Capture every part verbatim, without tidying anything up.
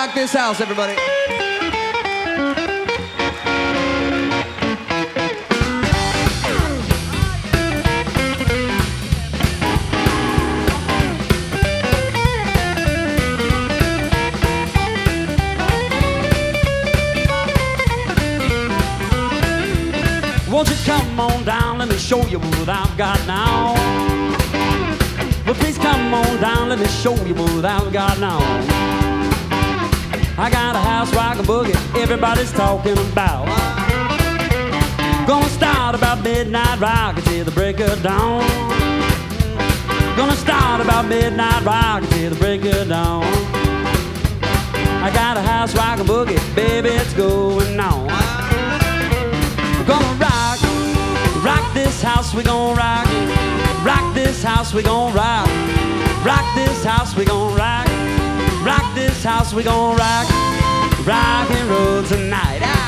rock this house, everybody. Won't you come on down, let me show you what I've got now. Well, please come on down, let me show you what I've got now. I got a house rock a boogie everybody's talking about. Gonna start about midnight rock till the break of dawn. Gonna start about midnight rock till the break of dawn. I got a house rock a boogie, baby, it's going on. Gonna rock, rock this house, we gon' rock. Rock this house, we gon' rock. Rock this house, we gon' rock. Rock this house, we gon' rock. Rock and roll tonight. Ah.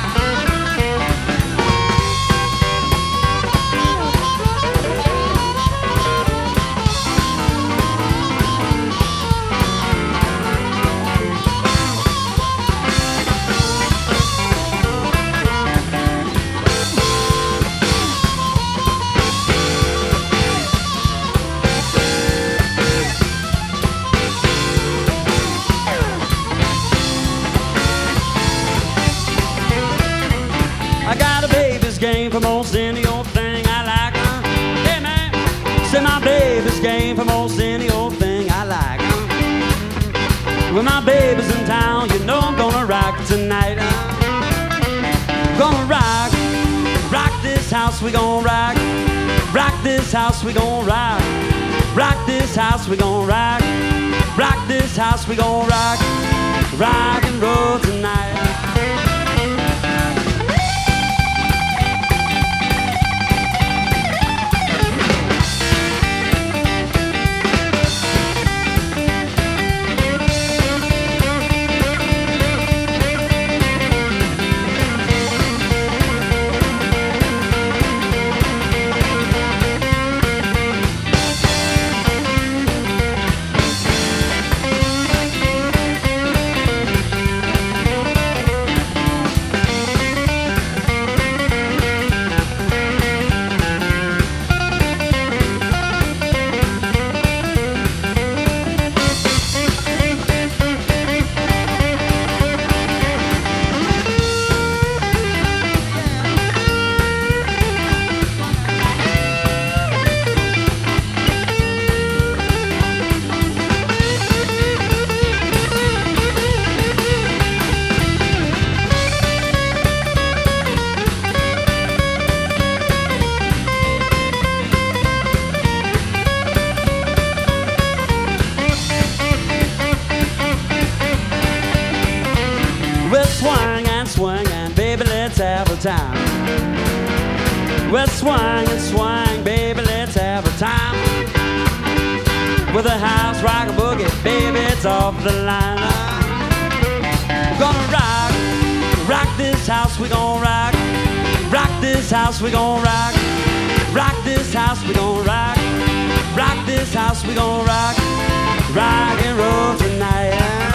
I got a baby's game for most any old thing I like. Uh. Hey man, say my baby's game for most any old thing I like. Uh. When my baby's in town, you know I'm gonna rock tonight. Uh. Gonna rock, rock this house, we gon' rock. Rock this house, we gon' rock. Rock this house, we gon' rock. Rock this house, we gon' rock. Rock and roll tonight. We'll swing and swing and baby, let's have a time. We'll swing and swing, baby, let's have a time. With a house rock a boogie, baby, it's off the line. Gonna rock, rock this house, we gon' rock. Rock this house, we gon' rock. Rock this house, we gon' rock. Rock this house, we gon' rock. Rock and roll tonight.